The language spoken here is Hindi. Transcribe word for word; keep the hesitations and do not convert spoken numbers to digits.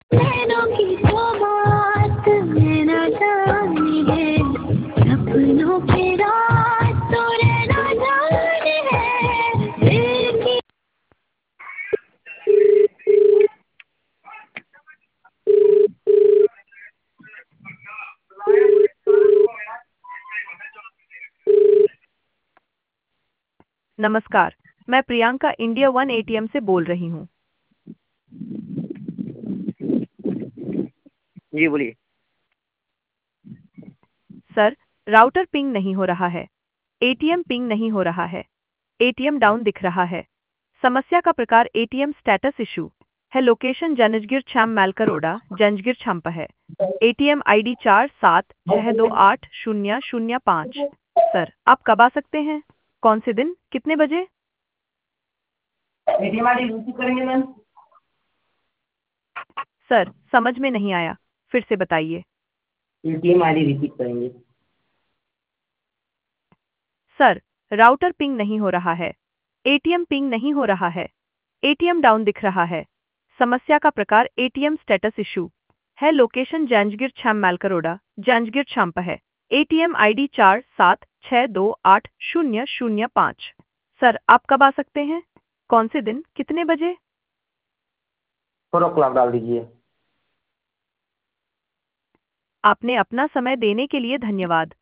नैनों की तो बात मैं ना जानी है, सपनों के रात तो रहना जाने है, दिल की। नमस्कार। मैं प्रियंका इंडिया वन एटीएम से बोल रही हूँ। जी बोलिए। सर, राउटर पिंग नहीं हो रहा है। एटीएम पिंग नहीं हो रहा है। एटीएम डाउन दिख रहा है। समस्या का प्रकार एटीएम स्टेटस इशू है। लोकेशन जंजगिर छाम मैलकरोडा जंजगिर छाम्प है। एटीएम आईडी चार सात छह दो आठ शून्य शून्य पाँच। सर, आप कब आ सकते हैं? कौन से दिन, कितने बजे? एटीएम आई डी रिसीव करेंगे मैम। सर, समझ में नहीं आया, फिर से बताइए। एटीएम आई डी रिसीव करेंगे। सर, राउटर पिंग नहीं हो रहा है। एटीएम पिंग नहीं हो रहा है। एटीएम डाउन दिख रहा है। समस्या का प्रकार एटीएम स्टेटस इशू है। लोकेशन जांजगीर छाम मैलकरोडा जांजगीर छाम्प है। एटीएम आईडी चार सात छह दो आठ शून्य शून्य पाँच। सर, आप कब आ सकते हैं? कौन से दिन, कितने बजे? फोर ओ क्लॉक डाल दीजिए। आपने अपना समय देने के लिए धन्यवाद।